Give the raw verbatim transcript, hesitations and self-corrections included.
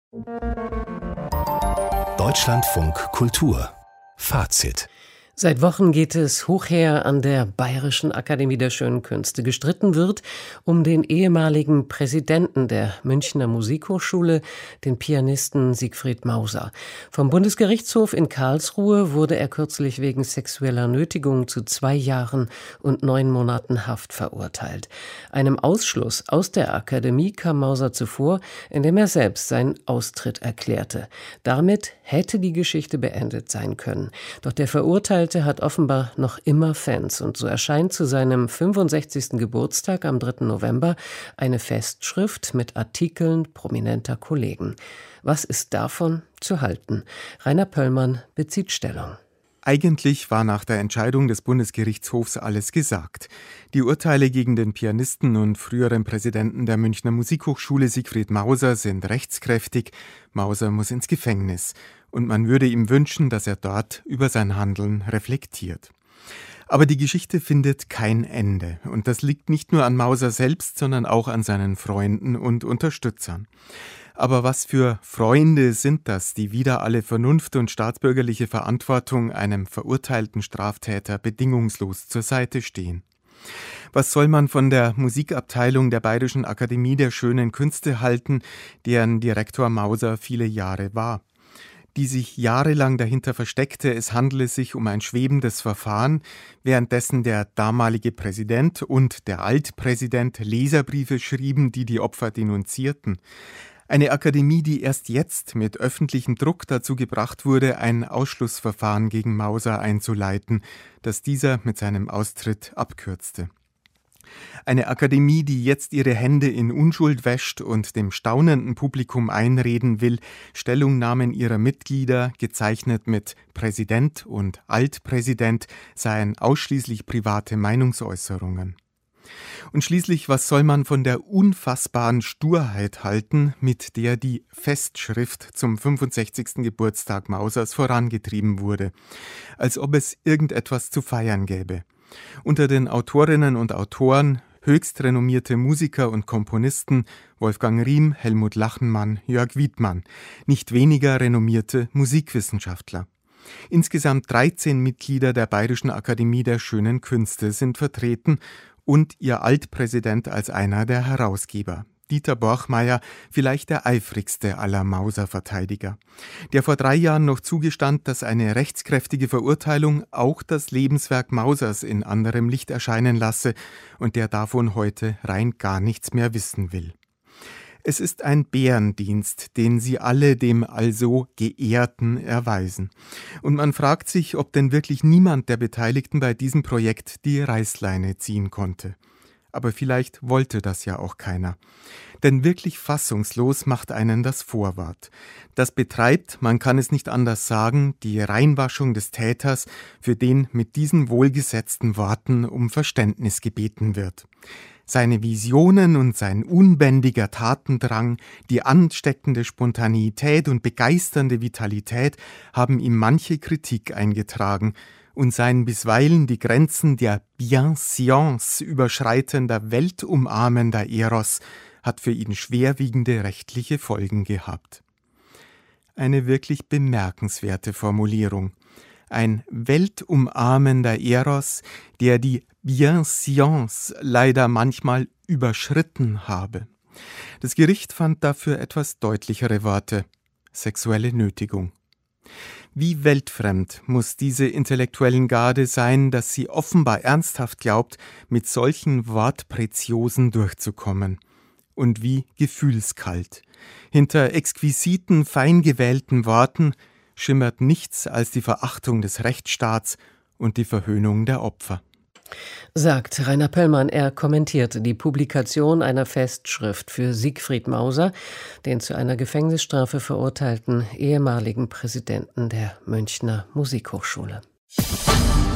Deutschlandfunk Kultur Fazit. Seit Wochen geht es hoch her an der Bayerischen Akademie der Schönen Künste. Gestritten wird um den ehemaligen Präsidenten der Münchner Musikhochschule, den Pianisten Siegfried Mauser. Vom Bundesgerichtshof in Karlsruhe wurde er kürzlich wegen sexueller Nötigung zu zwei Jahren und neun Monaten Haft verurteilt. Einem Ausschluss aus der Akademie kam Mauser zuvor, indem er selbst seinen Austritt erklärte. Damit hätte die Geschichte beendet sein können. Doch der Verurteilte hat offenbar noch immer Fans und so erscheint zu seinem fünfundsechzigsten Geburtstag am dritten November eine Festschrift mit Artikeln prominenter Kollegen. Was ist davon zu halten? Rainer Pöllmann bezieht Stellung. Eigentlich war nach der Entscheidung des Bundesgerichtshofs alles gesagt. Die Urteile gegen den Pianisten und früheren Präsidenten der Münchner Musikhochschule Siegfried Mauser sind rechtskräftig. Mauser muss ins Gefängnis. Und man würde ihm wünschen, dass er dort über sein Handeln reflektiert. Aber die Geschichte findet kein Ende. Und das liegt nicht nur an Mauser selbst, sondern auch an seinen Freunden und Unterstützern. Aber was für Freunde sind das, die wider alle Vernunft und staatsbürgerliche Verantwortung einem verurteilten Straftäter bedingungslos zur Seite stehen? Was soll man von der Musikabteilung der Bayerischen Akademie der Schönen Künste halten, deren Direktor Mauser viele Jahre war? Die sich jahrelang dahinter versteckte, es handele sich um ein schwebendes Verfahren, währenddessen der damalige Präsident und der Altpräsident Leserbriefe schrieben, die die Opfer denunzierten. Eine Akademie, die erst jetzt mit öffentlichem Druck dazu gebracht wurde, ein Ausschlussverfahren gegen Mauser einzuleiten, das dieser mit seinem Austritt abkürzte. Eine Akademie, die jetzt ihre Hände in Unschuld wäscht und dem staunenden Publikum einreden will, Stellungnahmen ihrer Mitglieder, gezeichnet mit Präsident und Altpräsident, seien ausschließlich private Meinungsäußerungen. Und schließlich, was soll man von der unfassbaren Sturheit halten, mit der die Festschrift zum fünfundsechzigsten Geburtstag Mausers vorangetrieben wurde, als ob es irgendetwas zu feiern gäbe. Unter den Autorinnen und Autoren höchst renommierte Musiker und Komponisten Wolfgang Riem, Helmut Lachenmann, Jörg Wiedmann, nicht weniger renommierte Musikwissenschaftler. Insgesamt dreizehn Mitglieder der Bayerischen Akademie der Schönen Künste sind vertreten und ihr Altpräsident als einer der Herausgeber. Dieter Borchmeier, vielleicht der eifrigste aller Mauser-Verteidiger, der vor drei Jahren noch zugestand, dass eine rechtskräftige Verurteilung auch das Lebenswerk Mausers in anderem Licht erscheinen lasse und der davon heute rein gar nichts mehr wissen will. Es ist ein Bärendienst, den sie alle dem also Geehrten erweisen. Und man fragt sich, ob denn wirklich niemand der Beteiligten bei diesem Projekt die Reißleine ziehen konnte. Aber vielleicht wollte das ja auch keiner. Denn wirklich fassungslos macht einen das Vorwort. Das betreibt, man kann es nicht anders sagen, die Reinwaschung des Täters, für den mit diesen wohlgesetzten Worten um Verständnis gebeten wird. Seine Visionen und sein unbändiger Tatendrang, die ansteckende Spontaneität und begeisternde Vitalität haben ihm manche Kritik eingetragen, und sein bisweilen die Grenzen der Bienséance überschreitender, weltumarmender Eros hat für ihn schwerwiegende rechtliche Folgen gehabt. Eine wirklich bemerkenswerte Formulierung. Ein weltumarmender Eros, der die Bienséance leider manchmal überschritten habe. Das Gericht fand dafür etwas deutlichere Worte: sexuelle Nötigung. Wie weltfremd muss diese intellektuellen Garde sein, dass sie offenbar ernsthaft glaubt, mit solchen Wortpreziosen durchzukommen. Und wie gefühlskalt. Hinter exquisiten, fein gewählten Worten schimmert nichts als die Verachtung des Rechtsstaats und die Verhöhnung der Opfer. Sagt Rainer Pöllmann. Er kommentierte die Publikation einer Festschrift für Siegfried Mauser, den zu einer Gefängnisstrafe verurteilten ehemaligen Präsidenten der Münchner Musikhochschule.